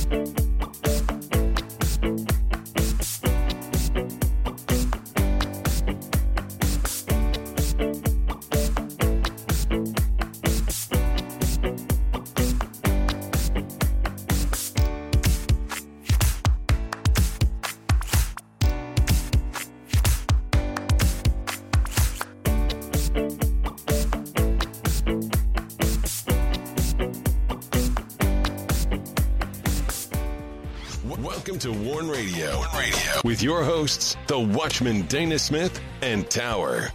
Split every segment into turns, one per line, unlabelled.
Welcome to Warn Radio with your hosts, the Watchman Dana Smith and Tower.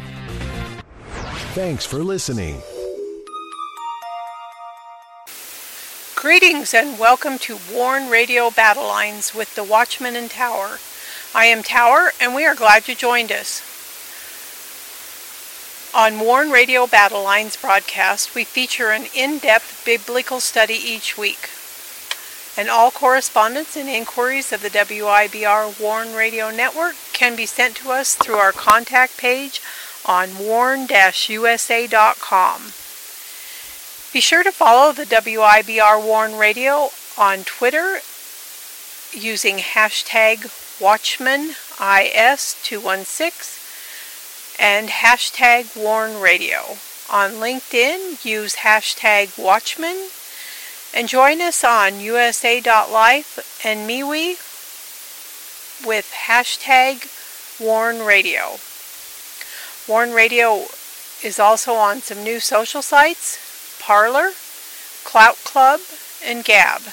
Thanks for listening.
Greetings and welcome to Warn Radio Battle Lines with the Watchman and Tower. I am Tower and we are glad you joined us. On Warn Radio Battle Lines broadcast, we feature an in-depth biblical study each week. And all correspondence and inquiries of the WIBR Warn Radio Network can be sent to us through our contact page on warn-usa.com. Be sure to follow the WIBR Warn Radio on Twitter using hashtag WatchmanIS216 and hashtag Warn Radio. On LinkedIn, use hashtag Watchman. And join us on USA.life and MeWe with hashtag Warn Radio. Warn Radio is also on some new social sites, Parler, Clout Club, and Gab.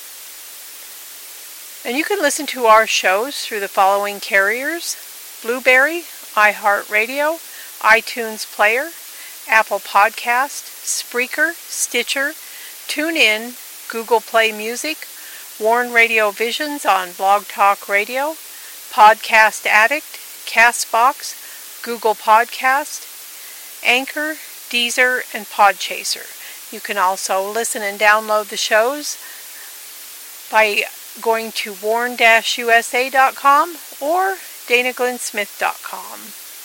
And you can listen to our shows through the following carriers: Blueberry, iHeartRadio, iTunes Player, Apple Podcast, Spreaker, Stitcher, TuneIn, Google Play Music, Warn Radio Visions on Blog Talk Radio, Podcast Addict, Castbox, Google Podcast, Anchor, Deezer, and Podchaser. You can also listen and download the shows by going to warn-usa.com or danaglennsmith.com.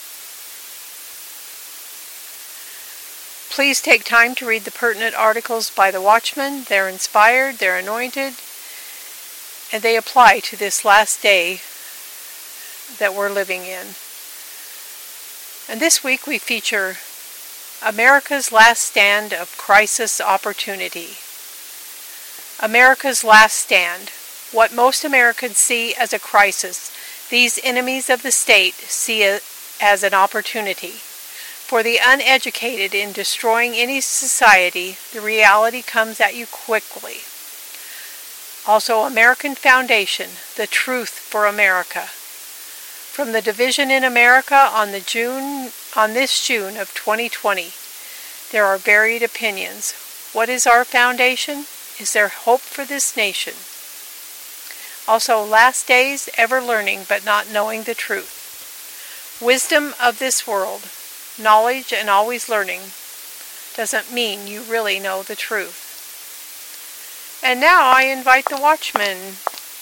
Please take time to read the pertinent articles by the Watchman. They're inspired, they're anointed, and they apply to this last day that we're living in. And this week we feature America's Last Stand of Crisis Opportunity. America's Last Stand. What most Americans see as a crisis, these enemies of the state see it as an opportunity. For the uneducated in destroying any society, the reality comes at you quickly. Also, American Foundation, the truth for America. From the division in America on this June of 2020, there are varied opinions. What is our foundation? Is there hope for this nation? Also, last days, ever learning but not knowing the truth. Wisdom of this world. Knowledge and always learning doesn't mean you really know the truth. And now I invite the Watchman.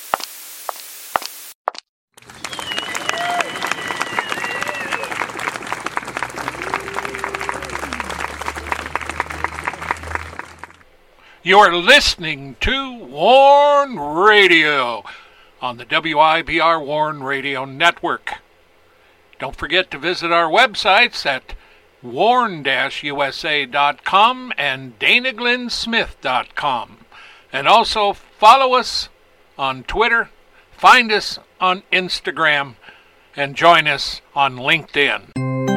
You are listening to Warn Radio on the WIBR Warn Radio Network. Don't forget to visit our websites at warn-usa.com and danaglennsmith.com. And also follow us on Twitter, find us on Instagram, and join us on LinkedIn.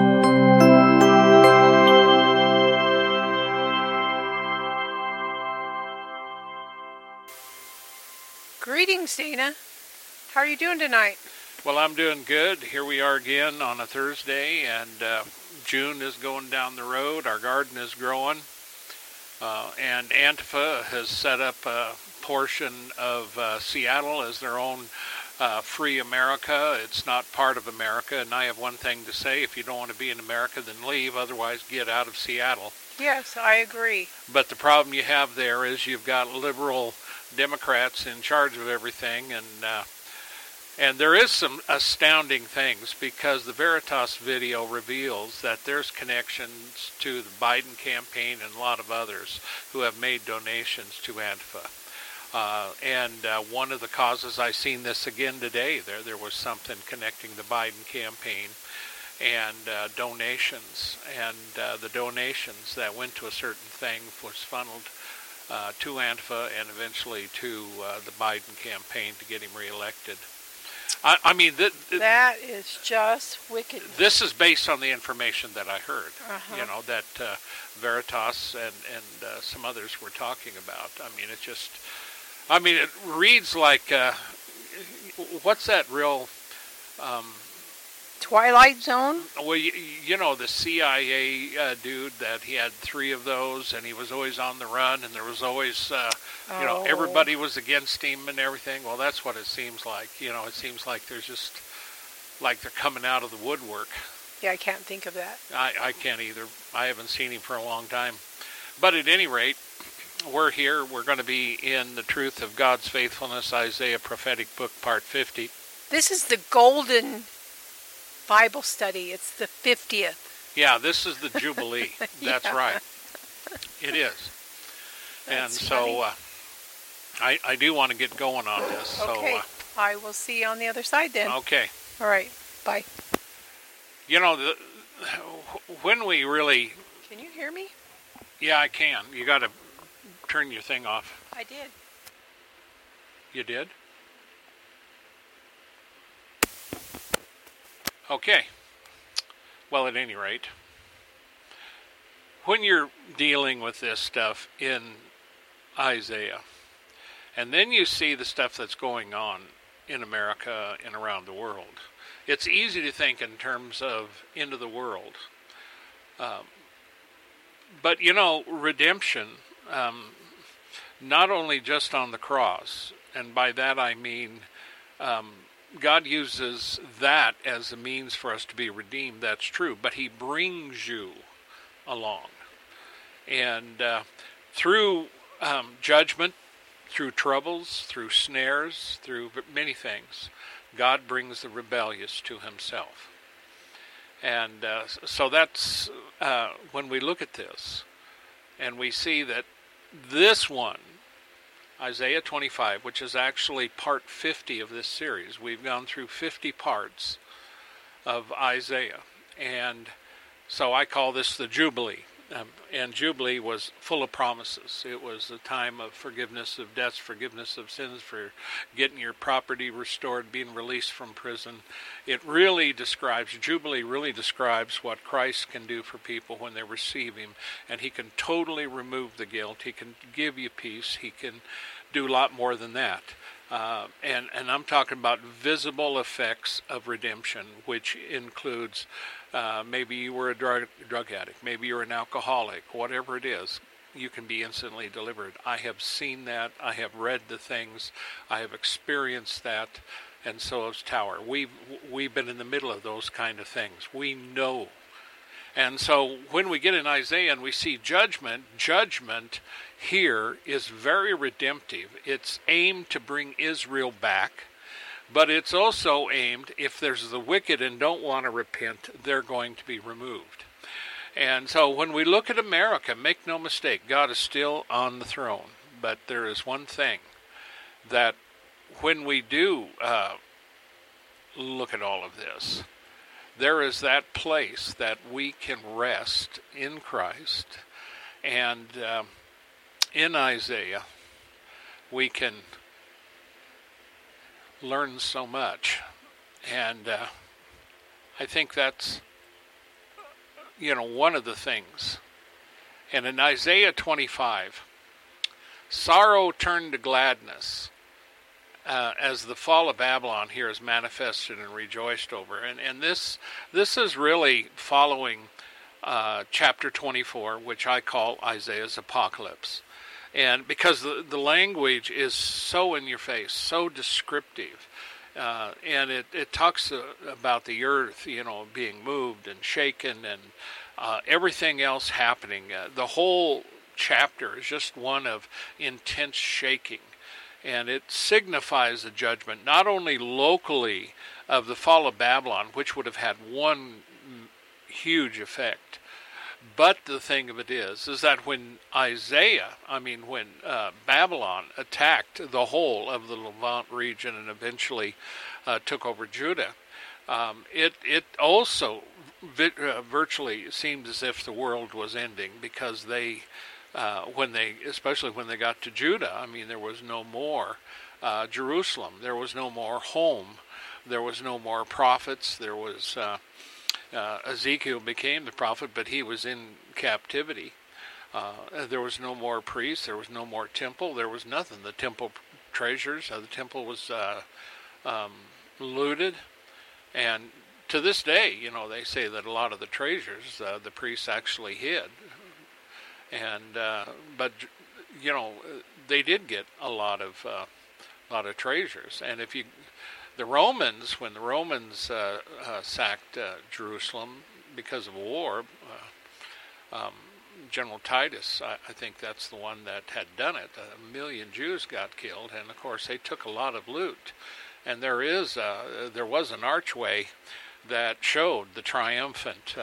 Greetings, Dana. How are you doing tonight?
Well, I'm doing good. Here we are again on a Thursday, and June is going down the road. Our garden is growing, and Antifa has set up a portion of Seattle as their own free America. It's not part of America, and I have one thing to say: if you don't want to be in America, then leave. Otherwise, get out of Seattle.
Yes, I agree.
But the problem you have there is you've got liberal Democrats in charge of everything, and there is some astounding things, because the Veritas video reveals that there's connections to the Biden campaign and a lot of others who have made donations to Antifa. One of the causes, I seen this again today, there was something connecting the Biden campaign and donations, and the donations that went to a certain thing was funneled to Antifa and eventually to the Biden campaign to get him reelected. I mean,
that is just wicked.
This is based on the information that I heard,
Uh-huh.
That Veritas and some others were talking about. I mean, it reads like, what's that real...
Twilight Zone?
Well, the CIA dude, that he had 3 of those, and he was always on the run, and there was always, everybody was against him and everything. Well, that's what it seems like. It seems like there's just, like they're coming out of the woodwork.
Yeah, I can't think of that.
I can't either. I haven't seen him for a long time. But at any rate, we're here. We're going to be in the Truth of God's Faithfulness, Isaiah Prophetic Book, Part 50.
This is the golden Bible study. It's the 50th.
Yeah, this is the Jubilee. That's
Yeah.
right. It is.
That's
and so I do want to get going on this.
Okay.
So,
I will see you on the other side then.
okay.
All right. Bye.
When we really...
Can you hear me?
Yeah, I can. You got to turn your thing off.
I did.
You did? Okay. Well, at any rate, when you're dealing with this stuff in Isaiah, and then you see the stuff that's going on in America and around the world, it's easy to think in terms of end of the world. But, redemption, not only just on the cross, and by that I mean God uses that as a means for us to be redeemed, that's true, but he brings you along. And through judgment, through troubles, through snares, through many things, God brings the rebellious to himself. And so that's when we look at this, and we see that this one, Isaiah 25, which is actually part 50 of this series. We've gone through 50 parts of Isaiah. And so I call this the Jubilee. And Jubilee was full of promises. It was a time of forgiveness of debts, forgiveness of sins, for getting your property restored, being released from prison. Jubilee really describes what Christ can do for people when they receive him. And he can totally remove the guilt. He can give you peace. He can do a lot more than that. And I'm talking about visible effects of redemption, which includes maybe you were a drug addict, maybe you're an alcoholic, whatever it is, you can be instantly delivered. I have seen that. I have read the things. I have experienced that. And so has Tower. We've been in the middle of those kind of things. We know. And so when we get in Isaiah and we see judgment here is very redemptive. It's aimed to bring Israel back, but it's also aimed, if there's the wicked and don't want to repent, they're going to be removed. And so when we look at America, make no mistake, God is still on the throne. But there is one thing, that when we do look at all of this, there is that place that we can rest in Christ. And in Isaiah, we can learn so much. And I think that's, one of the things. And in Isaiah 25, sorrow turned to gladness as the fall of Babylon here is manifested and rejoiced over. And this is really following chapter 24, which I call Isaiah's apocalypse. And because the language is so in your face, so descriptive, and it talks about the earth, being moved and shaken and everything else happening. The whole chapter is just one of intense shaking. And it signifies the judgment, not only locally of the fall of Babylon, which would have had one huge effect, But the thing of it is that when Babylon attacked the whole of the Levant region and eventually took over Judah, it also virtually seemed as if the world was ending, because especially when they got to Judah, there was no more Jerusalem, there was no more home, there was no more prophets. There was Ezekiel became the prophet, but he was in captivity. There was no more priests, there was no more temple, there was nothing. The temple treasures, the temple was looted, and to this day, they say that a lot of the treasures the priests actually hid, and but they did get a lot of treasures. And when the Romans sacked Jerusalem because of war, General Titus, I think that's the one that had done it. 1 million Jews got killed, and of course they took a lot of loot. And there was an archway that showed the triumphant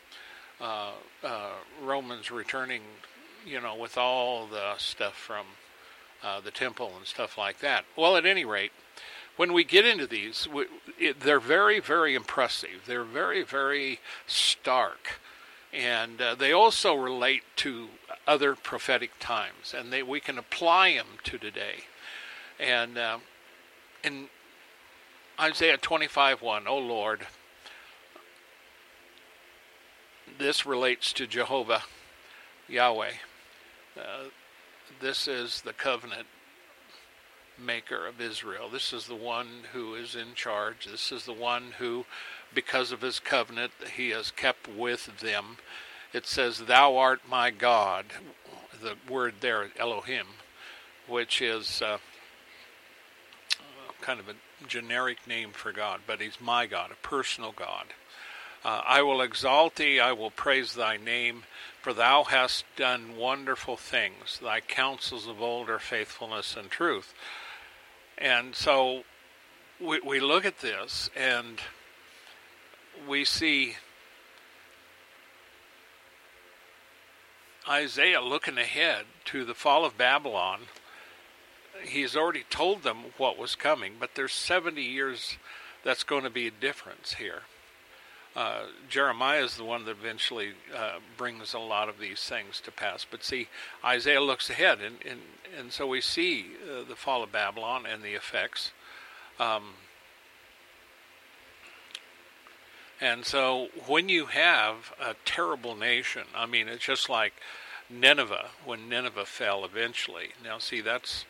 Romans returning, with all the stuff from the temple and stuff like that. Well, at any rate, when we get into these, they're very, very impressive. They're very, very stark. And they also relate to other prophetic times, and we can apply them to today. And in Isaiah 25:1, O Lord, this relates to Jehovah, Yahweh. This is the covenant maker of Israel. This is the one who is in charge. This is the one who, because of his covenant, he has kept with them. It says, Thou art my God. The word there, Elohim, which is kind of a generic name for God, but he's my God, a personal God. I will exalt thee, I will praise thy name, for thou hast done wonderful things. Thy counsels of old are faithfulness and truth. And so we look at this and we see Isaiah looking ahead to the fall of Babylon. He's already told them what was coming, but there's 70 years that's going to be a difference here. Jeremiah is the one that eventually brings a lot of these things to pass. But see, Isaiah looks ahead, and so we see the fall of Babylon and the effects. And so when you have a terrible nation, it's just like Nineveh, when Nineveh fell eventually. Now see, that's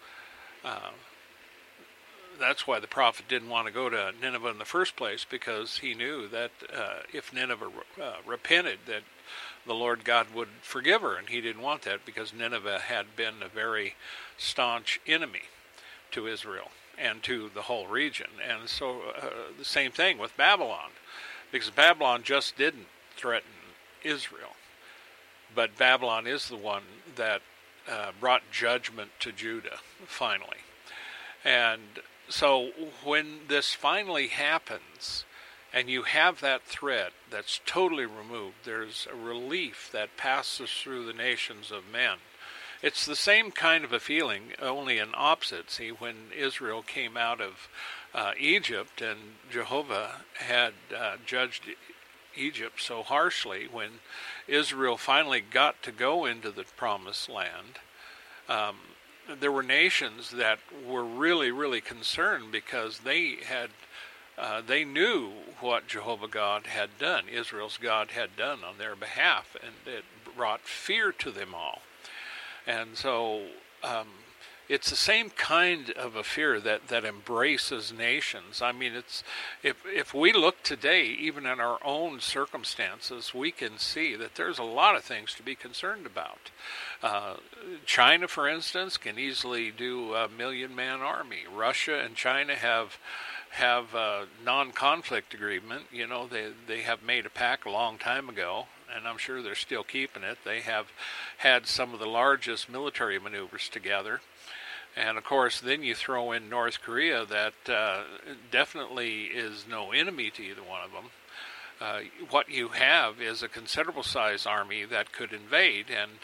why the prophet didn't want to go to Nineveh in the first place, because he knew that if Nineveh repented, that the Lord God would forgive her, and he didn't want that, because Nineveh had been a very staunch enemy to Israel and to the whole region. And so the same thing with Babylon, because Babylon just didn't threaten Israel, but Babylon is the one that brought judgment to Judah finally. And so when this finally happens, and you have that threat that's totally removed, there's a relief that passes through the nations of men. It's the same kind of a feeling, only an opposite. See, when Israel came out of Egypt, and Jehovah had judged Egypt so harshly, when Israel finally got to go into the promised land, there were nations that were really, really concerned, because they knew what Jehovah God had done, Israel's God had done on their behalf, and it brought fear to them all. And so it's the same kind of a fear that embraces nations. It's if we look today, even in our own circumstances, we can see that there's a lot of things to be concerned about. China, for instance, can easily do a 1 million-man army. Russia and China have a non-conflict agreement. They have made a pact a long time ago, and I'm sure they're still keeping it. They have had some of the largest military maneuvers together. And of course, then you throw in North Korea, that definitely is no enemy to either one of them. what you have is a considerable size army that could invade. And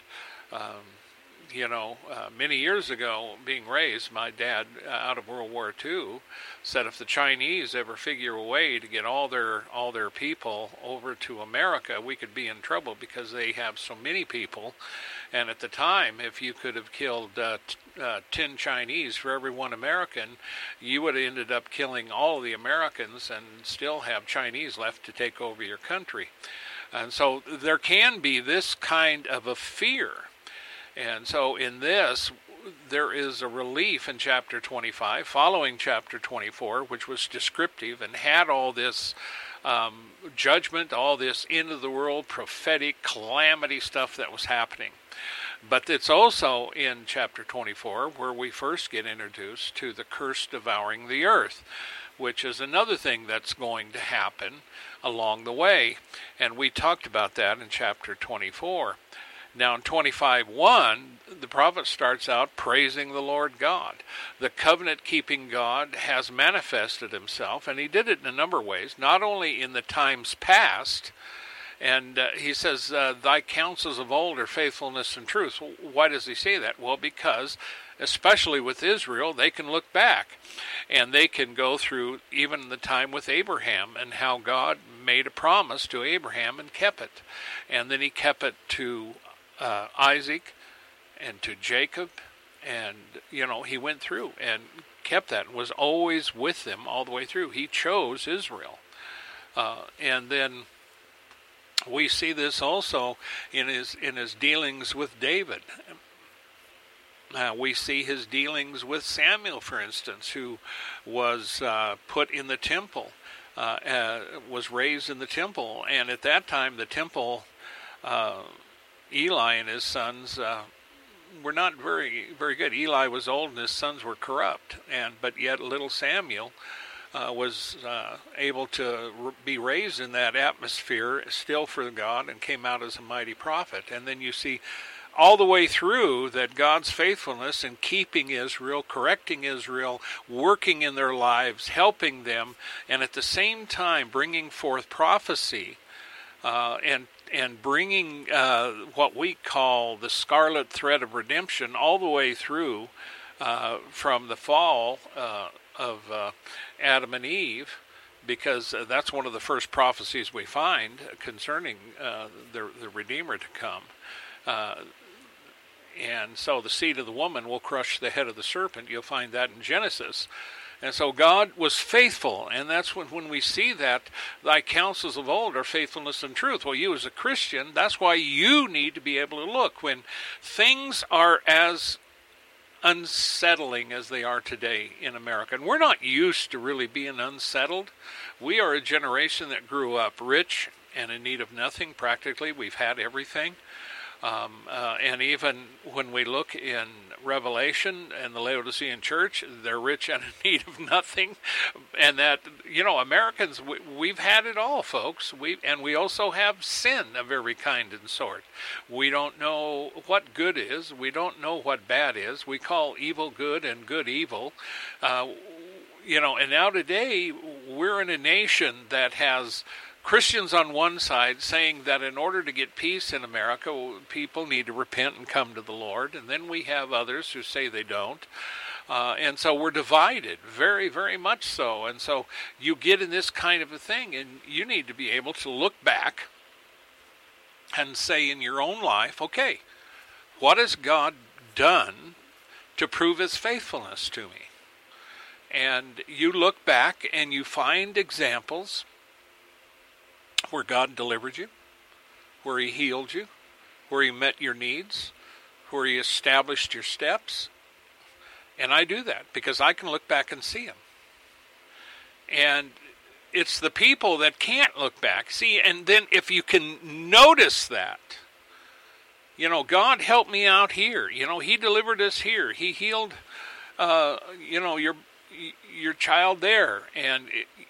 many years ago, being raised, my dad, out of World War II, said if the Chinese ever figure a way to get all their people over to America, we could be in trouble because they have so many people. And at the time, if you could have killed 10 Chinese for every one American, you would have ended up killing all of the Americans and still have Chinese left to take over your country. And so there can be this kind of a fear. And so in this, there is a relief in chapter 25, following chapter 24, which was descriptive and had all this judgment, all this end-of-the-world prophetic calamity stuff that was happening. But it's also in chapter 24 where we first get introduced to the curse devouring the earth, which is another thing that's going to happen along the way. And we talked about that in chapter 24. Now in 25:1, the prophet starts out praising the Lord God. The covenant-keeping God has manifested himself, and he did it in a number of ways, not only in the times past. And he says, thy counsels of old are faithfulness and truth. Why does he say that? Well, because, especially with Israel, they can look back. And they can go through even the time with Abraham and how God made a promise to Abraham and kept it. And then he kept it to Isaac and to Jacob. And, he went through and kept that and was always with them all the way through. He chose Israel. And then we see this also in his dealings with David. We see his dealings with Samuel, for instance, who was put in the temple, was raised in the temple. And at that time, the temple, Eli and his sons were not very, very good. Eli was old and his sons were corrupt. But yet little Samuel was able to be raised in that atmosphere still for God and came out as a mighty prophet. And then you see all the way through that God's faithfulness in keeping Israel, correcting Israel, working in their lives, helping them, and at the same time bringing forth prophecy and bringing what we call the scarlet thread of redemption all the way through from the fall of Adam and Eve, because that's one of the first prophecies we find concerning the Redeemer to come. And so the seed of the woman will crush the head of the serpent. You'll find that in Genesis. And so God was faithful, and that's when we see that thy counsels of old are faithfulness and truth. Well, you as a Christian, that's why you need to be able to look when things are as unsettling as they are today in America. And we're not used to really being unsettled. We are a generation that grew up rich and in need of nothing. Practically, we've had everything. And even when we look in Revelation and the Laodicean church, they're rich and in need of nothing. And that, Americans, we've had it all, folks. And we also have sin of every kind and sort. We don't know what good is. We don't know what bad is. We call evil good and good evil. And now today, we're in a nation that has Christians on one side saying that in order to get peace in America, people need to repent and come to the Lord. And then we have others who say they don't. And so we're divided, very, very much so. And so you get in this kind of a thing, and you need to be able to look back and say in your own life, okay, what has God done to prove his faithfulness to me? And you look back and you find examples where God delivered you, where he healed you, where he met your needs, where he established your steps. And I do that because I can look back and see him. And it's the people that can't look back. See, and then if you can notice that, God helped me out here. He delivered us here. He healed, your child there. And,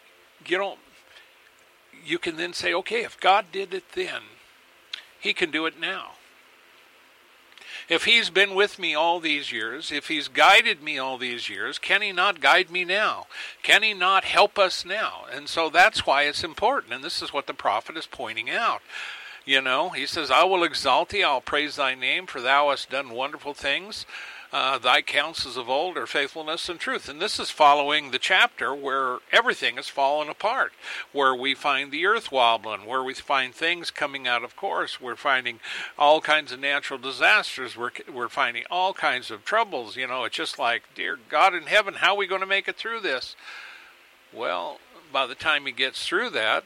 you can then say, okay, if God did it then, he can do it now. If he's been with me all these years, if he's guided me all these years, can he not guide me now? Can he not help us now? And so that's why it's important. And this is what the prophet is pointing out. You know, he says, I will exalt thee, I'll praise thy name, for thou hast done wonderful things. Thy counsels of old are faithfulness and truth. And this is following the chapter where everything has fallen apart, where we find the earth wobbling, where we find things coming out of course. We're finding all kinds of natural disasters. We're finding all kinds of troubles. You know, it's just like, dear God in heaven, how are we going to make it through this? Well, by the time he gets through that,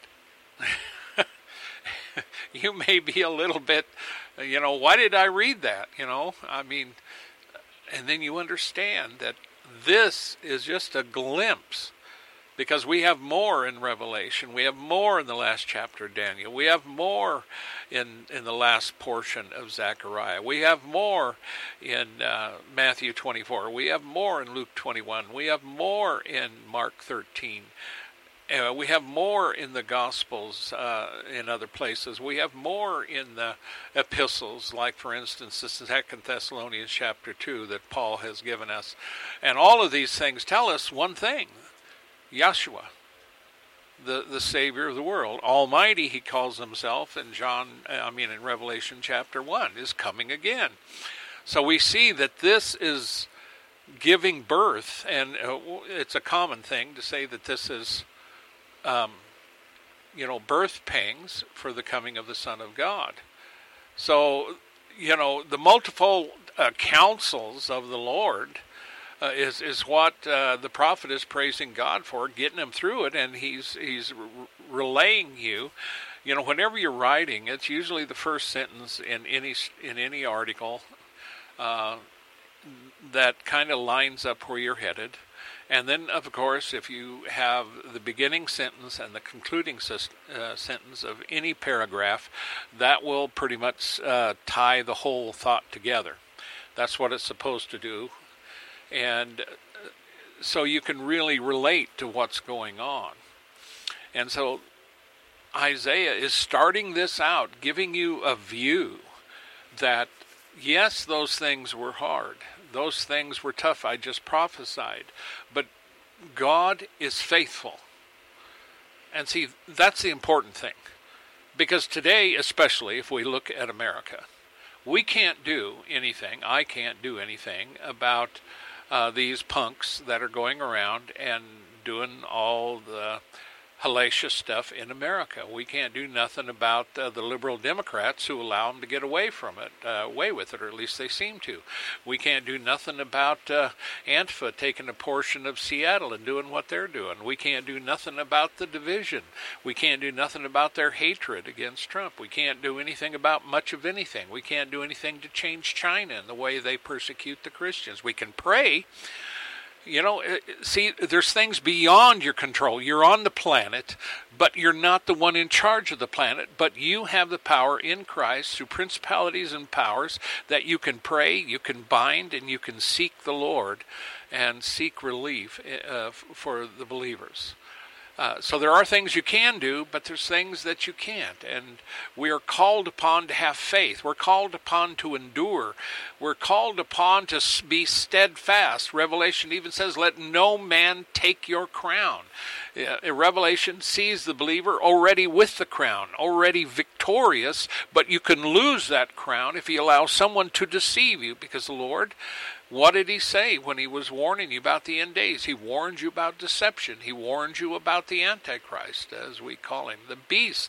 you may be a little bit, you know, why did I read that? You know, I mean, and then you understand that this is just a glimpse, because we have more in Revelation. We have more in the last chapter of Daniel. We have more in the last portion of Zechariah. We have more in Matthew 24. We have more in Luke 21. We have more in Mark 13. We have more in the Gospels in other places. We have more in the epistles, like, for instance, the 2 Thessalonians chapter 2 that Paul has given us. And all of these things tell us one thing: Yeshua, the Savior of the world, Almighty, he calls himself in Revelation chapter 1, is coming again. So we see that this is giving birth, and it's a common thing to say that this is birth pangs for the coming of the Son of God. So, you know, the multiple counsels of the Lord is what the prophet is praising God for, getting him through it, and he's relaying you. You know, whenever you're writing, it's usually the first sentence in any article that kind of lines up where you're headed. And then, of course, if you have the beginning sentence and the concluding sentence of any paragraph, that will pretty much tie the whole thought together. That's what it's supposed to do. And so you can really relate to what's going on. And so Isaiah is starting this out, giving you a view that, yes, those things were hard. Those things were tough. I just prophesied. But God is faithful. And see, that's the important thing. Because today, especially if we look at America, we can't do anything, I can't do anything about these punks that are going around and doing all the hellacious stuff in America. We can't do nothing about the liberal Democrats who allow them to get away with it, or at least they seem to. We can't do nothing about Antifa taking a portion of Seattle and doing what they're doing. We can't do nothing about the division. We can't do nothing about their hatred against Trump. We can't do anything about much of anything. We can't do anything to change China and the way they persecute the Christians. We can pray. You know, see, there's things beyond your control. You're on the planet, but you're not the one in charge of the planet. But you have the power in Christ through principalities and powers that you can pray, you can bind, and you can seek the Lord and seek relief for the believers. So there are things you can do, but there's things that you can't. And we are called upon to have faith. We're called upon to endure. We're called upon to be steadfast. Revelation even says, let no man take your crown. Revelation sees the believer already with the crown, already victorious, but you can lose that crown if you allow someone to deceive you, because the Lord, what did he say when he was warning you about the end days? He warned you about deception. He warned you about the Antichrist, as we call him, the beast,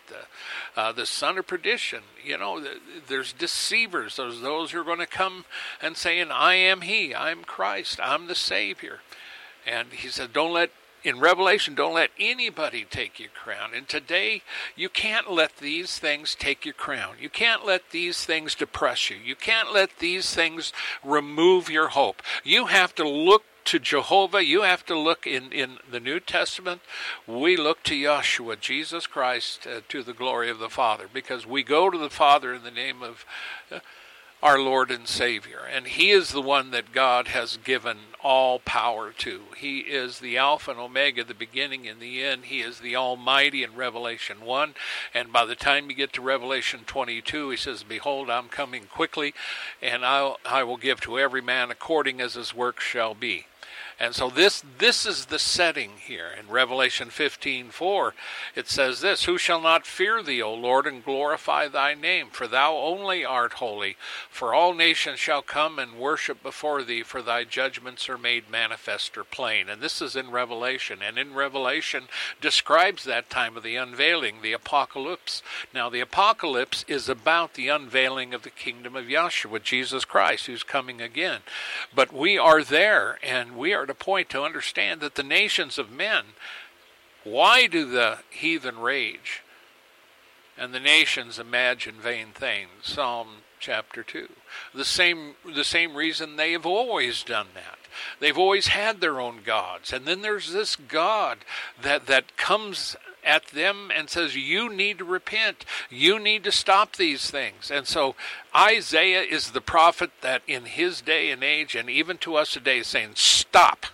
the son of perdition. You know, there's deceivers. There's those who are going to come and saying, I am he, I'm Christ, I'm the Savior. And he said, in Revelation, don't let anybody take your crown. And today, you can't let these things take your crown. You can't let these things depress you. You can't let these things remove your hope. You have to look to Jehovah. You have to look in the New Testament. We look to Yeshua, Jesus Christ, to the glory of the Father. Because we go to the Father in the name of our Lord and Savior. And he is the one that God has given all power to. He is the Alpha and Omega, the beginning and the end. He is the Almighty in Revelation 1. And by the time you get to Revelation 22, he says, "Behold, I'm coming quickly, and I will give to every man according as his work shall be." And so this is the setting here. In Revelation 15:4, it says this, "Who shall not fear thee, O Lord, and glorify thy name? For thou only art holy. For all nations shall come and worship before thee, for thy judgments are made manifest or plain." And this is in Revelation. And in Revelation describes that time of the unveiling, the apocalypse. Now the apocalypse is about the unveiling of the kingdom of Yahshua, Jesus Christ, who's coming again. But we are there, and we are at a point to understand that the nations of men, why do the heathen rage and the nations imagine vain things? Psalm chapter 2. The same reason they have always done that. They've always had their own gods. And then there's this God that comes at them and says, you need to repent. You need to stop these things. And so Isaiah is the prophet that in his day and age, and even to us today, is saying, stop.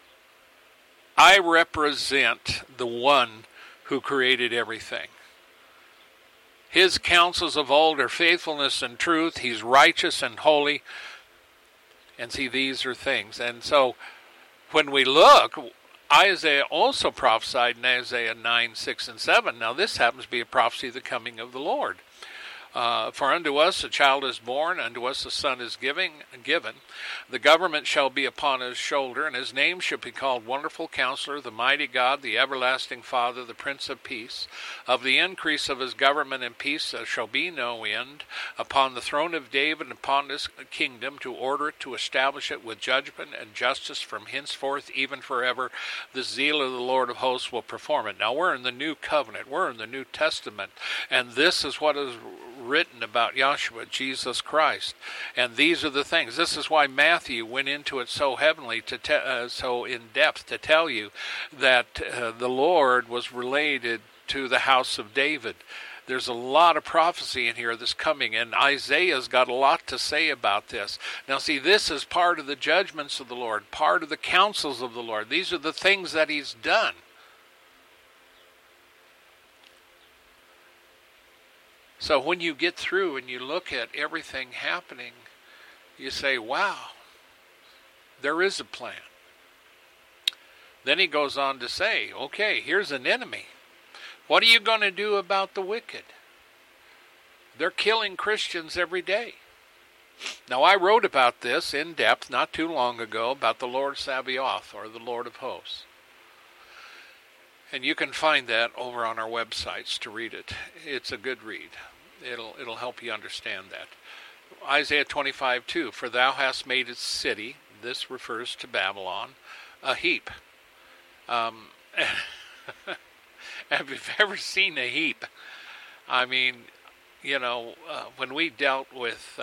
I represent the one who created everything. His counsels of old are faithfulness and truth. He's righteous and holy. And see, these are things. And so when we look, Isaiah also prophesied in Isaiah 9, 6, and 7. Now this happens to be a prophecy of the coming of the Lord. For unto us a child is born, unto us a son is given. The government shall be upon his shoulder, and his name shall be called Wonderful Counselor, the Mighty God, the Everlasting Father, the Prince of Peace. Of the increase of his government and peace there shall be no end, upon the throne of David and upon his kingdom, to order it, to establish it with judgment and justice from henceforth, even forever. The zeal of the Lord of hosts will perform it. Now we're in the New Covenant. We're in the New Testament. And this is what is written about Yahshua, Jesus Christ. And these are the things. This is why Matthew went into it so heavily, so in depth, to tell you that the Lord was related to the house of David. There's a lot of prophecy in here that's coming, and Isaiah's got a lot to say about this. Now see, this is part of the judgments of the Lord, part of the counsels of the Lord. These are the things that he's done. So when you get through and you look at everything happening, you say, wow, there is a plan. Then he goes on to say, okay, here's an enemy. What are you going to do about the wicked? They're killing Christians every day. Now I wrote about this in depth not too long ago about the Lord Sabaoth, or the Lord of Hosts. And you can find that over on our websites to read it. It's a good read. It'll help you understand that. Isaiah 25:2, for thou hast made its city, this refers to Babylon, a heap. Have you ever seen a heap? I mean, when we dealt with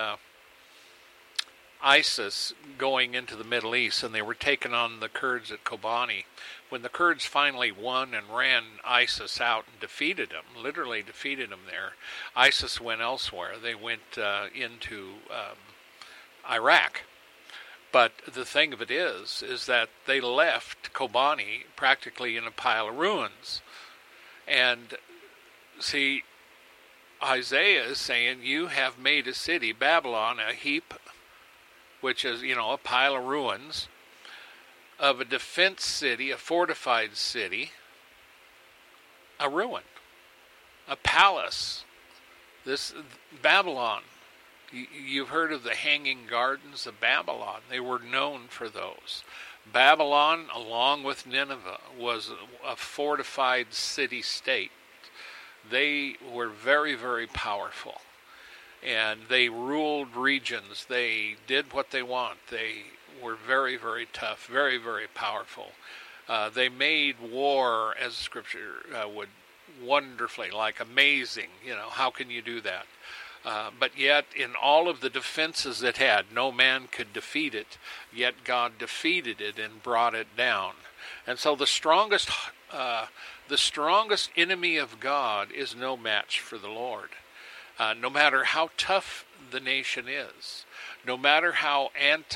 ISIS going into the Middle East, and they were taking on the Kurds at Kobani. When the Kurds finally won and ran ISIS out and defeated them, literally defeated them there, ISIS went elsewhere. They went into Iraq. But the thing of it is that they left Kobani practically in a pile of ruins. And see, Isaiah is saying, you have made a city, Babylon, a heap, which is, a pile of ruins, of a defense city, a fortified city, a ruin, a palace. This Babylon, you've heard of the Hanging Gardens of Babylon. They were known for those. Babylon, along with Nineveh, was a fortified city-state. They were very, very powerful. And they ruled regions. They did what they want. They were very, very tough, very, very powerful. They made war, as Scripture would, wonderfully, like amazing. How can you do that? But yet, in all of the defenses it had, no man could defeat it. Yet God defeated it and brought it down. And so the strongest enemy of God is no match for the Lord. No matter how tough the nation is. No matter how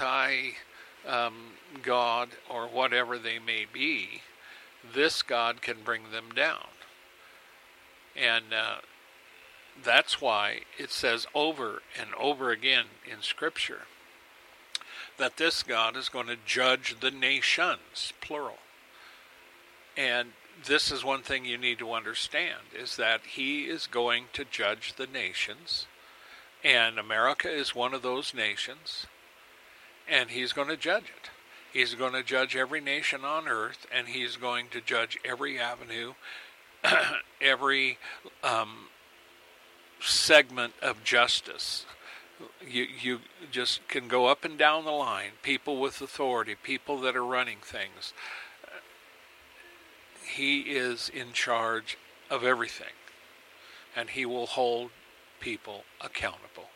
anti-God or whatever they may be, this God can bring them down. And that's why it says over and over again in Scripture that this God is going to judge the nations, plural. And this is one thing you need to understand, is that he is going to judge the nations, and America is one of those nations, and he's going to judge it. He's going to judge every nation on earth, and he's going to judge every avenue, every segment of justice. You just can go up and down the line, people with authority, people that are running things. He is in charge of everything, and he will hold people accountable.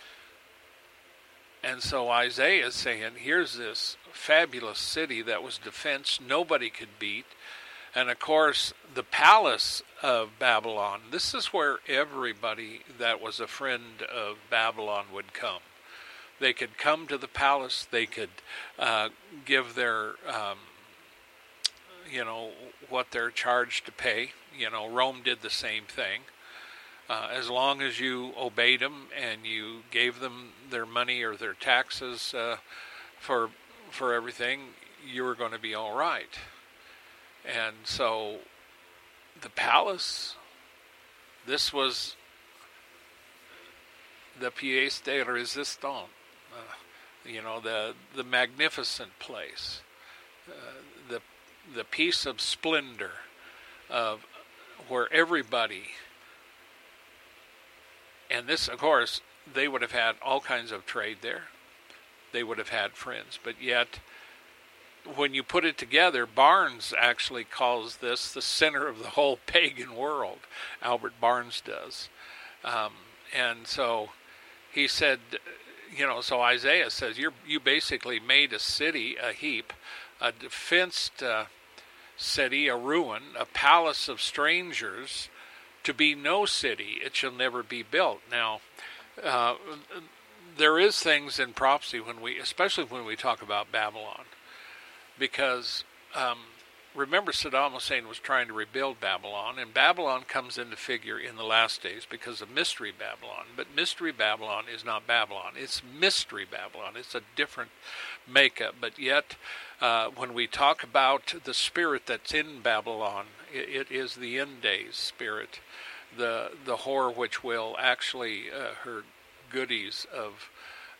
And so Isaiah is saying, here's this fabulous city that was defensed, nobody could beat. And of course, the palace of Babylon, this is where everybody that was a friend of Babylon would come. They could come to the palace, they could give their, what they're charged to pay. Rome did the same thing. As long as you obeyed them and you gave them their money or their taxes for everything, you were going to be all right. And so the palace, this was the pièce de résistance, the magnificent place, the piece of splendor of where everybody. And this, of course, they would have had all kinds of trade there. They would have had friends. But yet, when you put it together, Barnes actually calls this the center of the whole pagan world. Albert Barnes does. And so he said, so Isaiah says, you basically made a city a heap, a defenced city, a ruin, a palace of strangers, to be no city, it shall never be built. Now, there is things in prophecy especially when we talk about Babylon, because remember Saddam Hussein was trying to rebuild Babylon, and Babylon comes into figure in the last days because of Mystery Babylon. But Mystery Babylon is not Babylon; it's Mystery Babylon. It's a different makeup. But yet, when we talk about the spirit that's in Babylon, it is the end days spirit, the whore which will actually her goodies of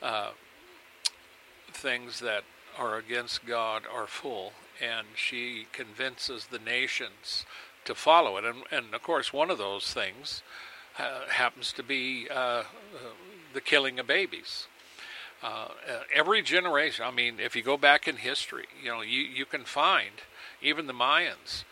things that are against God are full, and she convinces the nations to follow it. And of course, one of those things happens to be the killing of babies. Every generation, if you go back in history, you can find even the Mayans.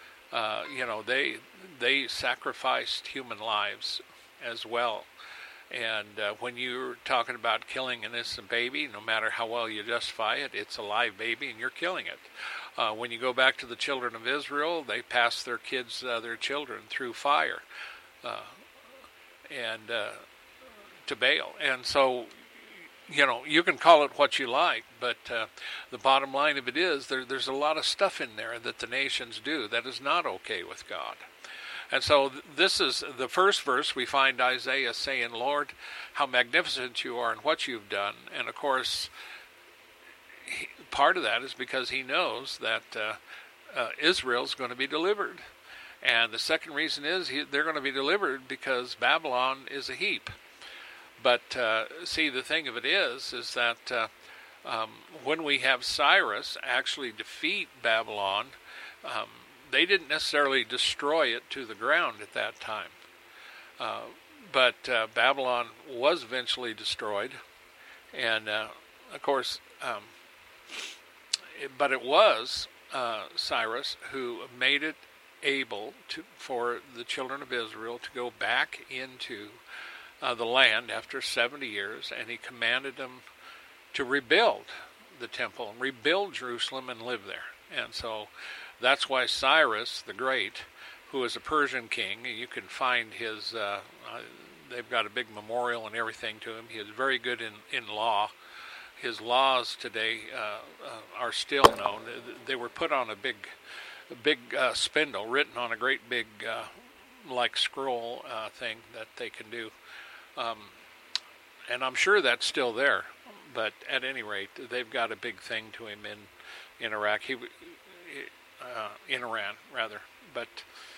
They sacrificed human lives as well. And when you're talking about killing an innocent baby, no matter how well you justify it, it's a live baby and you're killing it. When you go back to the children of Israel, they passed their children through fire and to Baal. And so, you can call it what you like, but the bottom line of it is there's a lot of stuff in there that the nations do that is not okay with God. And so this is the first verse. We find Isaiah saying, Lord, how magnificent you are and what you've done. And of course, part of that is because he knows that Israel's going to be delivered. And the second reason is they're going to be delivered because Babylon is a heap. But see, the thing of it is that when we have Cyrus actually defeat Babylon, they didn't necessarily destroy it to the ground at that time. But Babylon was eventually destroyed. And, of course, but it was Cyrus who made it able for the children of Israel to go back into the land after 70 years, and he commanded them to rebuild the temple and rebuild Jerusalem and live there. And so that's why Cyrus the Great, who was a Persian king, you can find his they've got a big memorial and everything to him. He is very good in law. His laws today are still known. They were put on a big spindle, written on a great big like scroll thing that they can do. And I'm sure that's still there. But at any rate, they've got a big thing to him in Iraq. In Iran, rather. But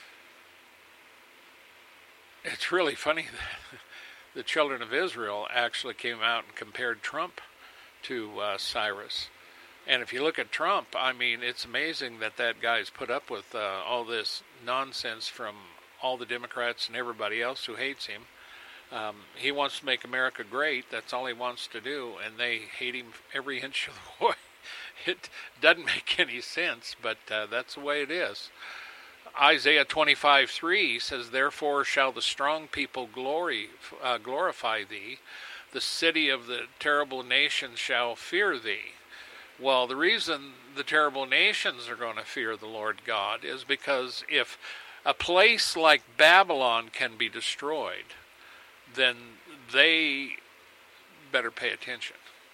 it's really funny that the children of Israel actually came out and compared Trump to Cyrus. And if you look at Trump, I mean, it's amazing that guy's put up with all this nonsense from all the Democrats and everybody else who hates him. He wants to make America great. That's all he wants to do, and they hate him every inch of the way. It doesn't make any sense, but that's the way it is. Isaiah 25:3 says, "Therefore shall the strong people glorify thee. The city of the terrible nations shall fear thee." Well, the reason the terrible nations are going to fear the Lord God is because if a place like Babylon can be destroyed, then they better pay attention.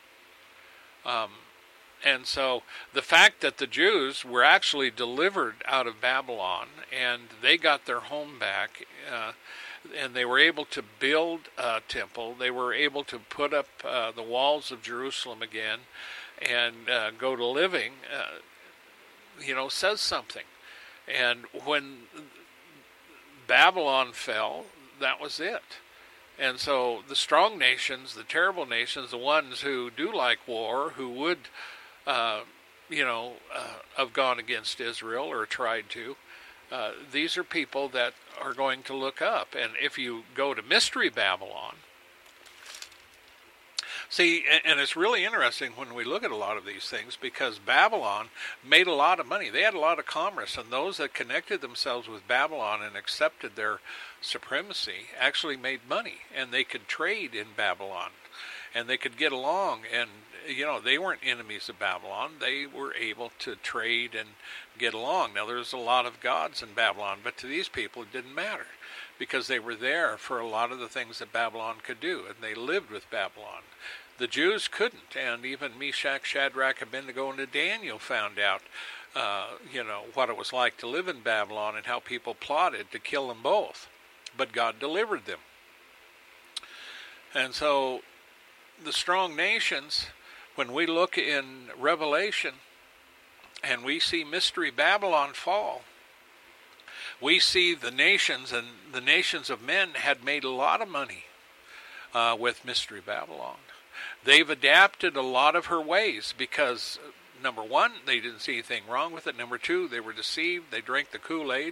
And so the fact that the Jews were actually delivered out of Babylon and they got their home back, and they were able to build a temple, they were able to put up the walls of Jerusalem again and go to living, says something. And when Babylon fell, that was it. And so the strong nations, the terrible nations, the ones who do like war, who would, have gone against Israel or tried to, these are people that are going to look up. And if you go to Mystery Babylon, see, and it's really interesting when we look at a lot of these things, because Babylon made a lot of money. They had a lot of commerce, and those that connected themselves with Babylon and accepted their supremacy actually made money, and they could trade in Babylon, and they could get along, and they weren't enemies of Babylon. They were able to trade and get along. Now, there's a lot of gods in Babylon, but to these people it didn't matter, because they were there for a lot of the things that Babylon could do, and they lived with Babylon. The Jews couldn't, and even Meshach, Shadrach, Abednego, and Daniel found out, what it was like to live in Babylon and how people plotted to kill them both. But God delivered them. And so the strong nations, when we look in Revelation and we see Mystery Babylon fall, we see the nations, and the nations of men had made a lot of money with Mystery Babylon. They've adapted a lot of her ways because, number one, they didn't see anything wrong with it. Number two, they were deceived. They drank the Kool-Aid.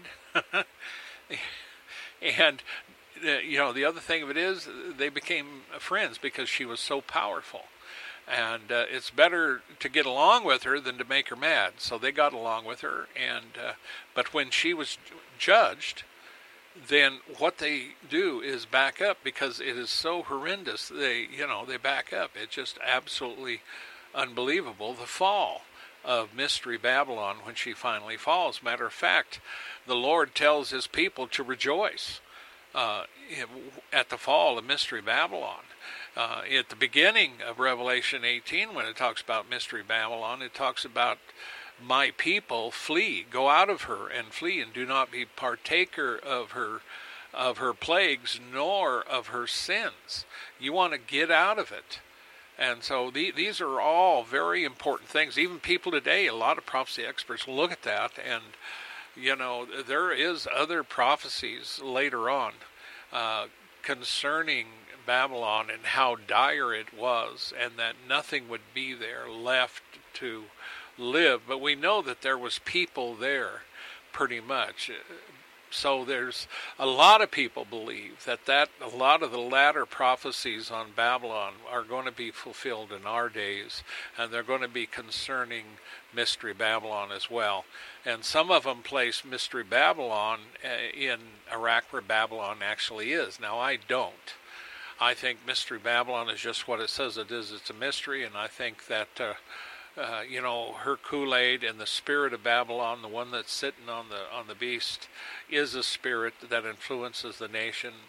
And, the other thing of it is they became friends because she was so powerful. And it's better to get along with her than to make her mad. So they got along with her. But when she was judged, then what they do is back up because it is so horrendous. They back up. It's just absolutely unbelievable, the fall of Mystery Babylon when she finally falls. Matter of fact, the Lord tells his people to rejoice at the fall of Mystery Babylon. At the beginning of Revelation 18, when it talks about Mystery Babylon, it talks about, "My people flee, go out of her and flee, and do not be partaker of her plagues, nor of her sins." You want to get out of it. And so these are all very important things. Even people today, a lot of prophecy experts look at that, and there is other prophecies later on concerning Babylon and how dire it was, and that nothing would be there left to live. But we know that there was people there pretty much. So there's a lot of people believe that a lot of the latter prophecies on Babylon are going to be fulfilled in our days, and they're going to be concerning Mystery Babylon as well. And some of them place Mystery Babylon in Iraq, where Babylon actually is. Now, I don't. I think Mystery Babylon is just what it says it is. It's a mystery, and I think that her Kool-Aid and the spirit of Babylon, the one that's sitting on the beast, is a spirit that influences the nation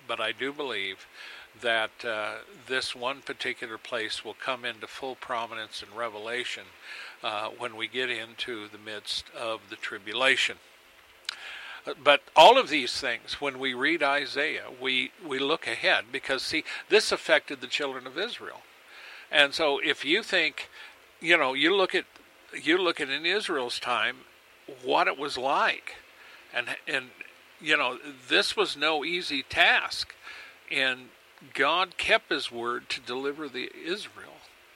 but I do believe that this one particular place will come into full prominence and revelation when we get into the midst of the tribulation. But all of these things, when we read Isaiah, we look ahead, because, see, this affected the children of Israel. And so if you think, you look at in Israel's time what it was like, and this was no easy task, and God kept his word to deliver the Israel.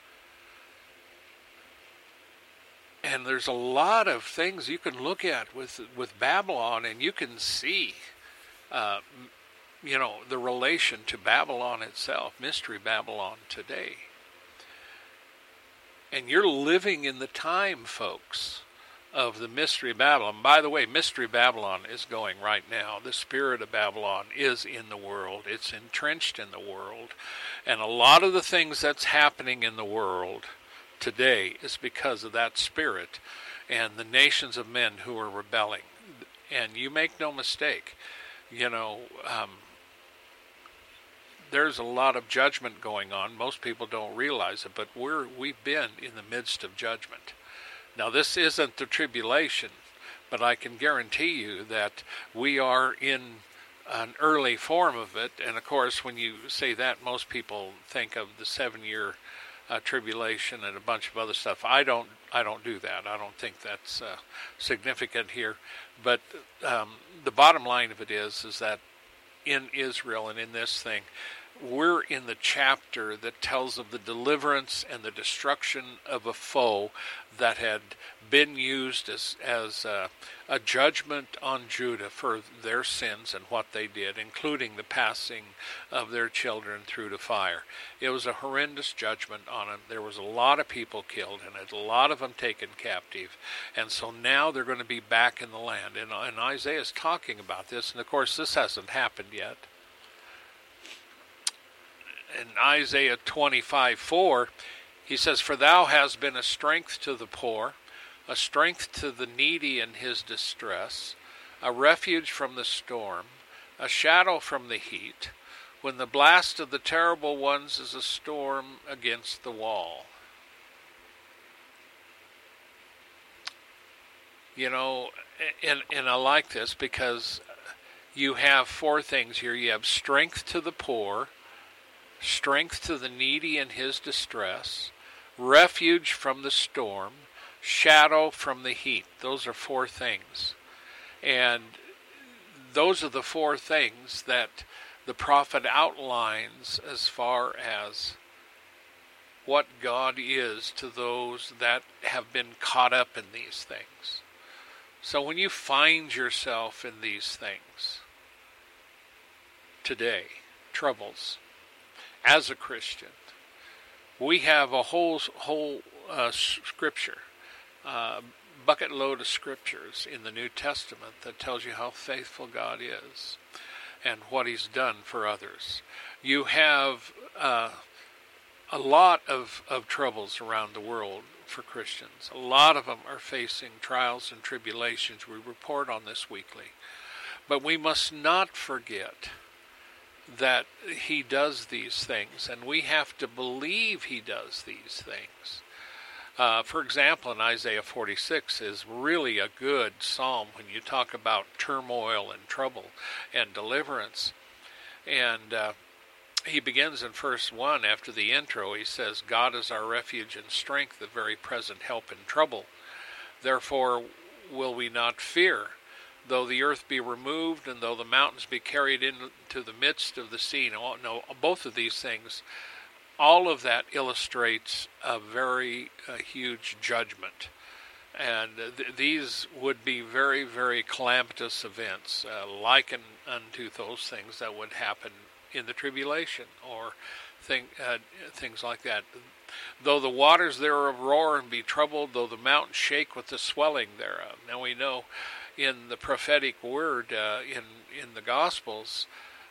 And there's a lot of things you can look at with Babylon, and you can see, the relation to Babylon itself, Mystery Babylon today. And you're living in the time, folks, of the Mystery Babylon. By the way, Mystery Babylon is going right now. The spirit of Babylon is in the world. It's entrenched in the world. And a lot of the things that's happening in the world today is because of that spirit and the nations of men who are rebelling. And you make no mistake, there's a lot of judgment going on. Most people don't realize it, but we've been in the midst of judgment. Now, this isn't the tribulation, but I can guarantee you that we are in an early form of it. And of course, when you say that, most people think of the 7-year tribulation and a bunch of other stuff. I don't do that. I don't think that's significant here. But the bottom line of it is that in Israel and in this thing, we're in the chapter that tells of the deliverance and the destruction of a foe that had been used as a judgment on Judah for their sins and what they did, including the passing of their children through the fire. It was a horrendous judgment on them. There was a lot of people killed in it, a lot of them taken captive. And so now they're going to be back in the land. And Isaiah is talking about this. And of course, this hasn't happened yet. In Isaiah 25:4, he says, "For thou hast been a strength to the poor, a strength to the needy in his distress, a refuge from the storm, a shadow from the heat, when the blast of the terrible ones is a storm against the wall." And I like this because you have 4 things here. You have strength to the poor, strength to the needy in his distress, refuge from the storm, shadow from the heat. Those are 4 things. And those are the 4 things that the prophet outlines as far as what God is to those that have been caught up in these things. So when you find yourself in these things today, troubles, as a Christian, we have a whole scripture, bucket load of scriptures in the New Testament that tells you how faithful God is and what he's done for others. You have a lot of troubles around the world for Christians. A lot of them are facing trials and tribulations. We report on this weekly. But we must not forget that he does these things, and we have to believe he does these things. For example, in Isaiah 46 is really a good psalm when you talk about turmoil and trouble and deliverance. And he begins in verse 1 after the intro. He says, "God is our refuge and strength, the very present help in trouble. Therefore will we not fear, though the earth be removed, and though the mountains be carried into the midst of the sea." No, both of these things, all of that illustrates a very huge judgment. And these would be very, very calamitous events, likened unto those things that would happen in the tribulation, or things like that. "Though the waters thereof roar and be troubled, though the mountains shake with the swelling thereof." Now we know in the prophetic word in the Gospels,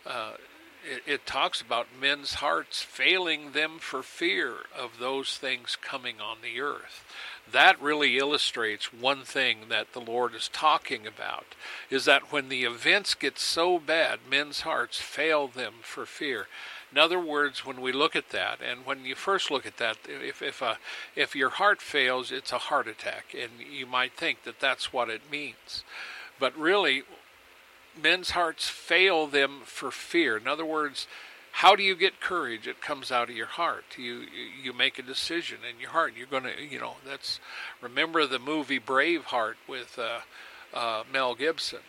it talks about men's hearts failing them for fear of those things coming on the earth. that really illustrates one thing that the Lord is talking about, is that when the events get so bad, men's hearts fail them for fear. In other words, when we look at that, and when you first look at that, if your heart fails, it's a heart attack, and you might think that that's what it means. But really, men's hearts fail them for fear. In other words, how do you get courage? It comes out of your heart. You make a decision in your heart. You're going to, that's, remember the movie Braveheart with Mel Gibson.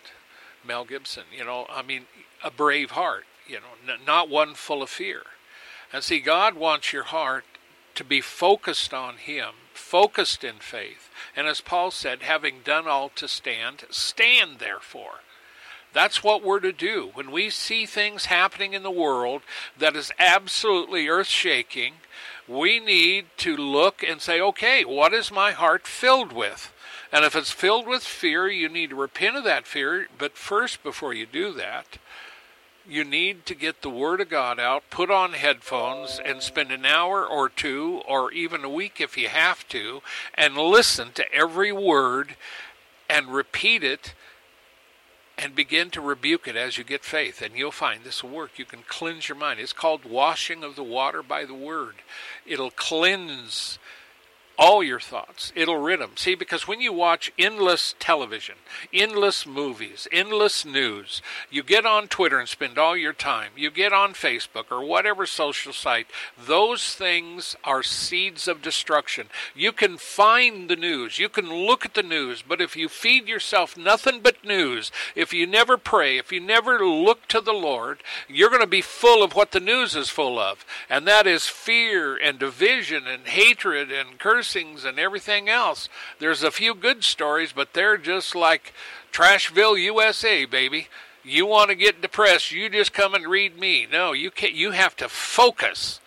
A brave heart, not one full of fear. And see, God wants your heart to be focused on Him, focused in faith. And as Paul said, having done all to stand, stand therefore. That's what we're to do. When we see things happening in the world that is absolutely earth-shaking, we need to look and say, okay, what is my heart filled with? And if it's filled with fear, you need to repent of that fear. But first, before you do that, you need to get the Word of God out, put on headphones, and spend an hour or two, or even a week if you have to, and listen to every word and repeat it, and begin to rebuke it as you get faith, and you'll find this will work. You can cleanse your mind. It's called washing of the water by the Word. It'll cleanse all your thoughts. It'll rid them. See, because when you watch endless television, endless movies, endless news, you get on Twitter and spend all your time, you get on Facebook or whatever social site, those things are seeds of destruction. You can find the news, you can look at the news, but if you feed yourself nothing but news, if you never pray, if you never look to the Lord, you're going to be full of what the news is full of, and that is fear and division and hatred and cursing and everything else. There's a few good stories, but they're just like Trashville, USA, baby. You want to get depressed, you just come and read me. No, you can't. You have to focus.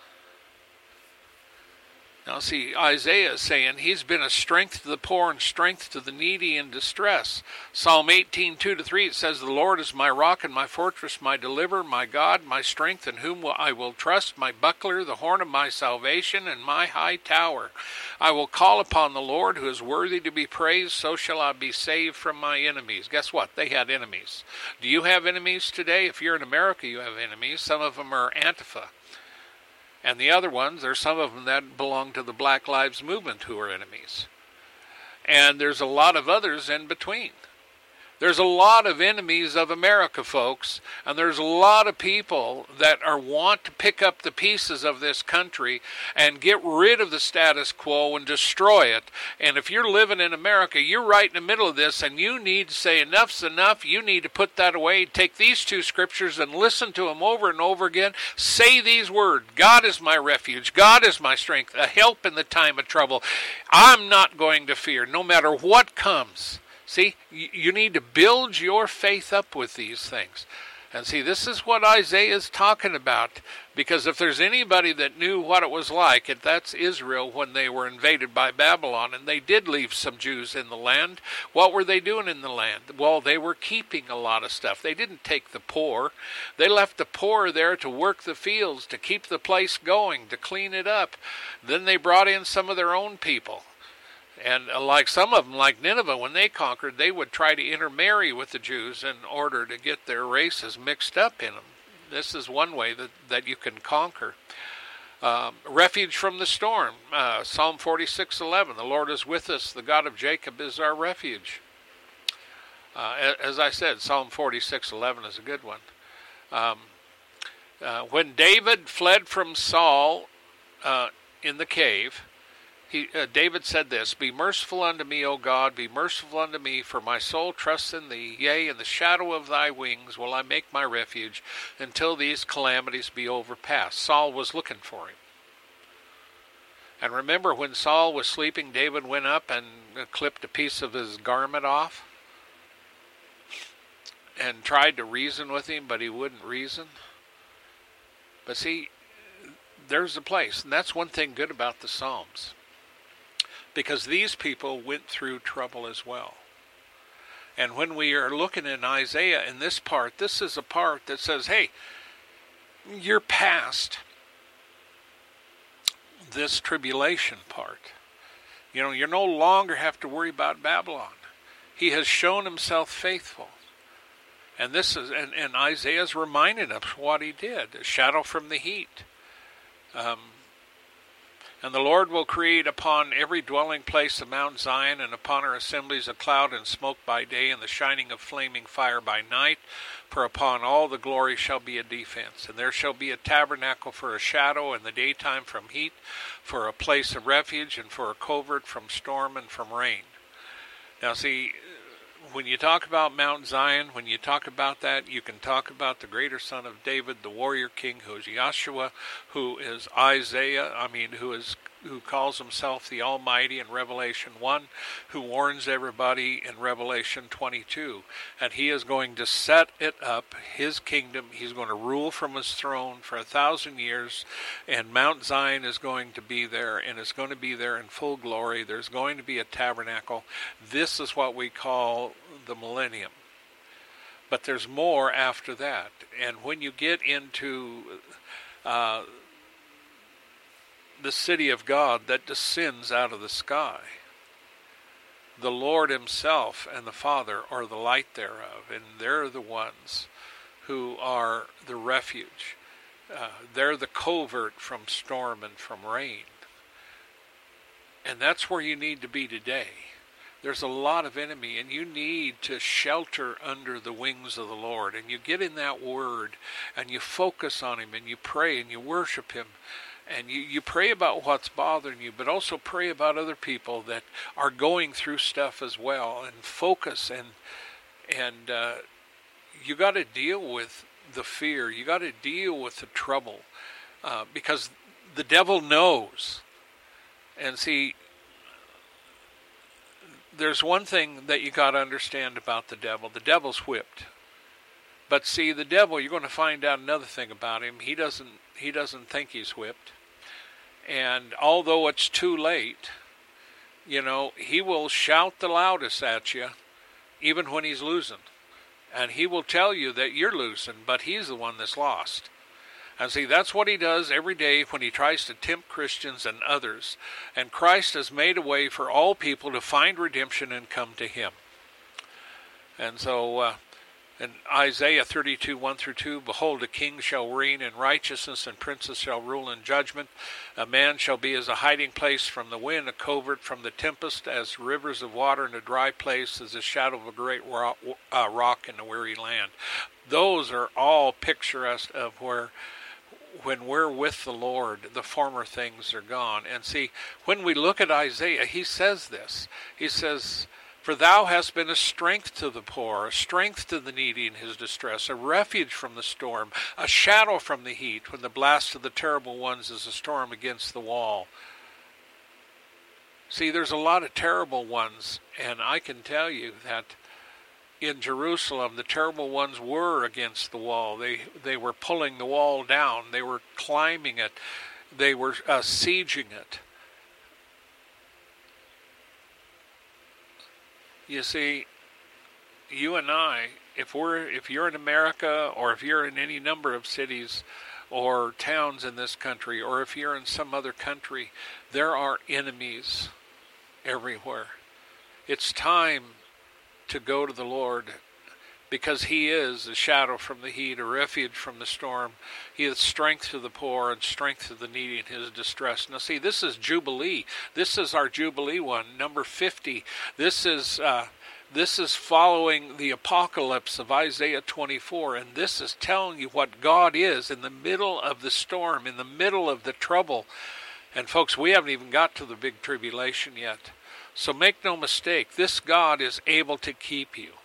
Now see, Isaiah is saying he's been a strength to the poor and strength to the needy in distress. Psalm 18:2-3, it says, the Lord is my rock and my fortress, my deliverer, my God, my strength, in whom I will trust, my buckler, the horn of my salvation, and my high tower. I will call upon the Lord, who is worthy to be praised, so shall I be saved from my enemies. Guess what? They had enemies. Do you have enemies today? If you're in America, you have enemies. Some of them are Antifa. And the other ones, there's some of them that belong to the Black Lives Movement who are enemies. And there's a lot of others in between. There's a lot of enemies of America, folks, and there's a lot of people that want to pick up the pieces of this country and get rid of the status quo and destroy it. And if you're living in America, you're right in the middle of this, and you need to say enough's enough. You need to put that away. Take these two scriptures and listen to them over and over again. Say these words: God is my refuge. God is my strength, a help in the time of trouble. I'm not going to fear, no matter what comes. See, you need to build your faith up with these things. And see, this is what Isaiah is talking about. Because if there's anybody that knew what it was like, that's Israel when they were invaded by Babylon. And they did leave some Jews in the land. What were they doing in the land? Well, they were keeping a lot of stuff. They didn't take the poor. They left the poor there to work the fields, to keep the place going, to clean it up. Then they brought in some of their own people. And like some of them, like Nineveh, when they conquered, they would try to intermarry with the Jews in order to get their races mixed up in them. This is one way that you can conquer. Refuge from the storm, Psalm 46:11. The Lord is with us, the God of Jacob is our refuge. As I said, Psalm 46:11 is a good one. When David fled from Saul in the cave, David said this: be merciful unto me, O God, be merciful unto me, for my soul trusts in thee. Yea, in the shadow of thy wings will I make my refuge, until these calamities be overpassed. Saul was looking for him. And remember, when Saul was sleeping, David went up and clipped a piece of his garment off and tried to reason with him, but he wouldn't reason. But see, there's a place, and that's one thing good about the Psalms. Because these people went through trouble as well. And when we are looking in Isaiah in this part, this is a part that says, hey, you're past this tribulation part. You no longer have to worry about Babylon. He has shown himself faithful. And this is, and Isaiah's reminding us what he did, a shadow from the heat. And the Lord will create upon every dwelling place of Mount Zion, and upon her assemblies a cloud and smoke by day, and the shining of flaming fire by night. For upon all the glory shall be a defense. And there shall be a tabernacle for a shadow in the daytime from heat, for a place of refuge, and for a covert from storm and from rain. Now see, when you talk about Mount Zion, when you talk about that, you can talk about the greater son of David, the warrior king, who is Yahshua, who is Isaiah, who calls himself the Almighty in Revelation 1, who warns everybody in Revelation 22. And he is going to set it up, his kingdom. He's going to rule from his throne for 1,000 years, and Mount Zion is going to be there, and it's going to be there in full glory. There's going to be a tabernacle. This is what we call the millennium. But there's more after that. And when you get into the city of God that descends out of the sky, the Lord himself and the Father are the light thereof, and they're the ones who are the refuge. They're the covert from storm and from rain. And that's where you need to be today. There's a lot of enemy, and you need to shelter under the wings of the Lord. And you get in that word, and you focus on him, and you pray, and you worship him. And you pray about what's bothering you, but also pray about other people that are going through stuff as well. And focus, and you got to deal with the fear. You got to deal with the trouble, because the devil knows. And see, there's one thing that you got to understand about the devil. The devil's whipped. But see, the devil, you're going to find out another thing about him. He doesn't think he's whipped. And although it's too late, he will shout the loudest at you, even when he's losing. And he will tell you that you're losing, but he's the one that's lost. And see, that's what he does every day when he tries to tempt Christians and others. And Christ has made a way for all people to find redemption and come to him. And so, in Isaiah 32, 1-2, behold, a king shall reign in righteousness, and princes shall rule in judgment. A man shall be as a hiding place from the wind, a covert from the tempest, as rivers of water in a dry place, as the shadow of a great rock in a weary land. Those are all picturesque of when we're with the Lord, the former things are gone. And see, when we look at Isaiah, he says this. He says, for thou hast been a strength to the poor, a strength to the needy in his distress, a refuge from the storm, a shadow from the heat, when the blast of the terrible ones is a storm against the wall. See, there's a lot of terrible ones, and I can tell you that in Jerusalem, the terrible ones were against the wall. They were pulling the wall down. They were climbing it. They were sieging it. You see, you and I, if you're in America, or if you're in any number of cities or towns in this country, or if you're in some other country, there are enemies everywhere. It's time to go to the Lord, because he is a shadow from the heat, a refuge from the storm. He is strength to the poor and strength to the needy in his distress. Now see, this is Jubilee. This is our Jubilee one, number 50. This is following the apocalypse of Isaiah 24, and this is telling you what God is in the middle of the storm, in the middle of the trouble. And folks, we haven't even got to the big tribulation yet. So make no mistake, this God is able to keep you.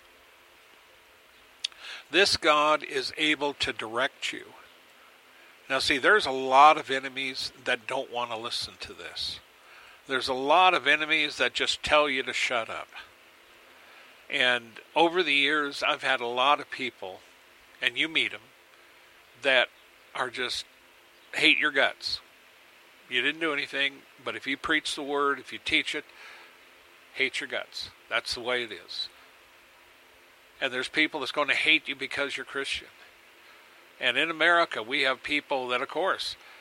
This God is able to direct you. Now see, there's a lot of enemies that don't want to listen to this. There's a lot of enemies that just tell you to shut up. And over the years, I've had a lot of people, and you meet them, that are just hate your guts. You didn't do anything, but if you preach the word, if you teach it, hate your guts. That's the way it is. And there's people that's going to hate you because you're Christian. And in America, we have people that, of course,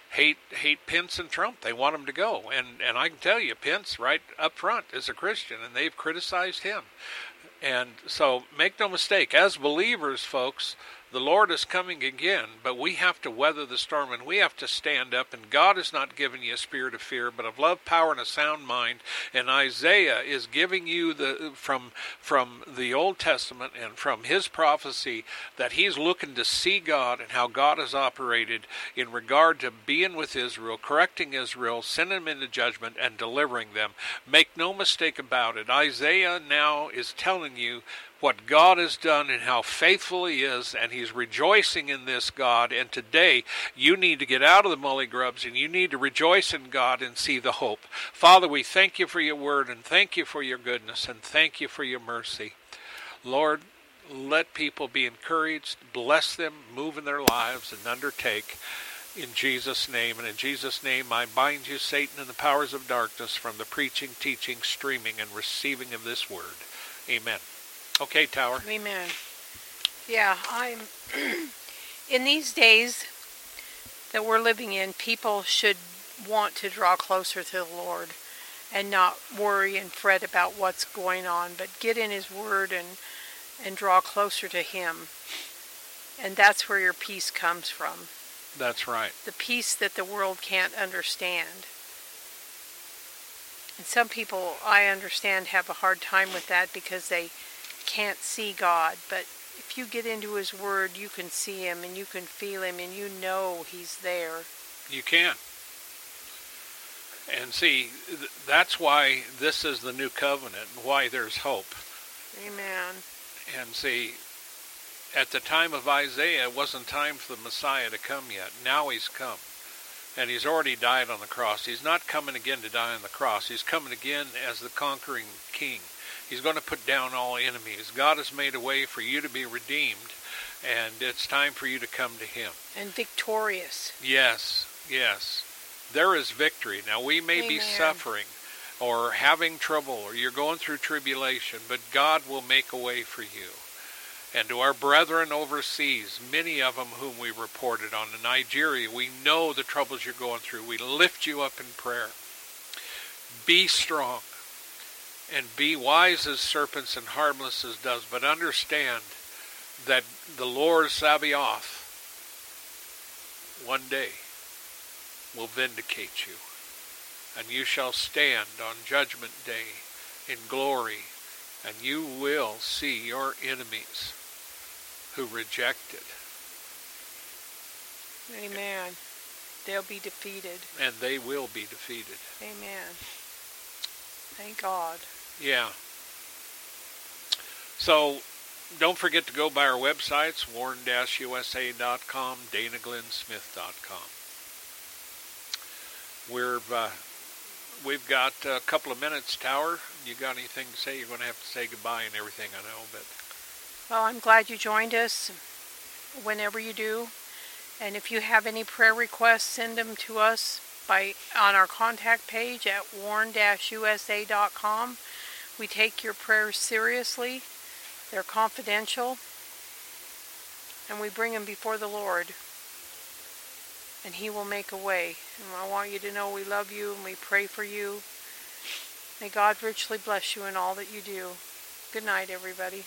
hate Pence and Trump. They want them to go. And I can tell you, Pence, right up front, is a Christian, and they've criticized him. And so make no mistake, as believers, folks, the Lord is coming again, but we have to weather the storm, and we have to stand up, and God has not given you a spirit of fear, but of love, power, and a sound mind. And Isaiah is giving you from the Old Testament and from his prophecy that he's looking to see God and how God has operated in regard to being with Israel, correcting Israel, sending them into judgment, and delivering them. Make no mistake about it. Isaiah now is telling you what God has done and how faithful he is, and he's rejoicing in this, God. And today, you need to get out of the mully grubs, and you need to rejoice in God and see the hope. Father, we thank you for your word, and thank you for your goodness, and thank you for your mercy. Lord, let people be encouraged, bless them, move in their lives, and undertake in Jesus' name. And in Jesus' name, I bind you, Satan, and the powers of darkness from the preaching, teaching, streaming, and receiving of this word. Amen. Okay, Tower.
Amen. Yeah, I'm in these days that we're living in, people should want to draw closer to the Lord and not worry and fret about what's going on, but get in his word and draw closer to him. And that's where your peace comes from.
That's right.
The peace that the world can't understand. And some people, I understand, have a hard time with that because they can't see God, but if you get into his word, you can see him and you can feel him and you know he's there.
You can. And see, that's why this is the new covenant and why there's hope.
Amen.
And see, at the time of Isaiah, it wasn't time for the Messiah to come yet. Now he's come. And he's already died on the cross. He's not coming again to die on the cross. He's coming again as the conquering king. He's going to put down all enemies. God has made a way for you to be redeemed, and it's time for you to come to him.
And victorious.
Yes, yes. There is victory. Now, we may be suffering or having trouble, or you're going through tribulation, but God will make a way for you. And to our brethren overseas, many of them whom we reported on in Nigeria, we know the troubles you're going through. We lift you up in prayer. Be strong. And be wise as serpents and harmless as doves, but understand that the Lord Sabaoth one day will vindicate you, and you shall stand on judgment day in glory, and you will see your enemies who rejected.
Amen. They'll be defeated.
And they will be defeated.
Amen. Thank God.
Yeah. So, don't forget to go by our websites, warn-usa.com, danaglennsmith.com. We've got a couple of minutes, Tower. You got anything to say? You're going to have to say goodbye and everything, I know, but...
Well, I'm glad you joined us whenever you do. And if you have any prayer requests, send them to us on our contact page at warn-usa.com. We take your prayers seriously. They're confidential. And we bring them before the Lord. And he will make a way. And I want you to know we love you and we pray for you. May God richly bless you in all that you do. Good night, everybody.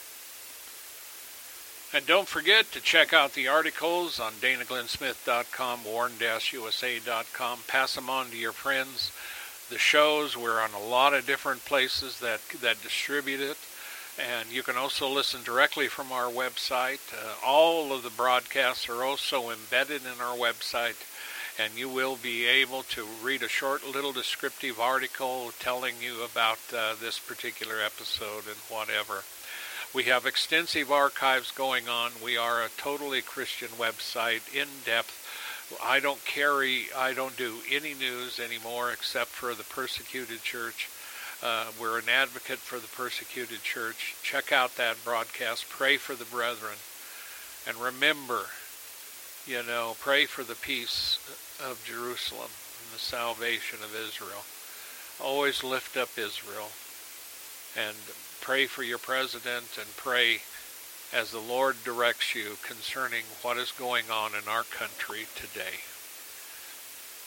And don't forget to check out the articles on danaglennsmith.com, warn-usa.com. Pass them on to your friends. The shows, we're on a lot of different places that distribute it. And you can also listen directly from our website. All of the broadcasts are also embedded in our website. And you will be able to read a short little descriptive article telling you about this particular episode and whatever. We have extensive archives going on. We are a totally Christian website, in-depth. I don't do any news anymore except for the persecuted church. We're an advocate for the persecuted church. Check out that broadcast. Pray for the brethren. And remember, pray for the peace of Jerusalem and the salvation of Israel. Always lift up Israel. And pray for your president and pray as the Lord directs you concerning what is going on in our country today.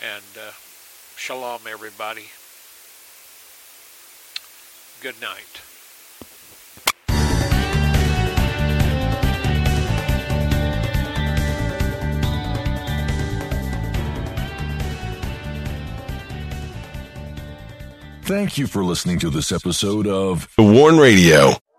And shalom, everybody. Good night.
Thank you for listening to this episode of The Warn Radio.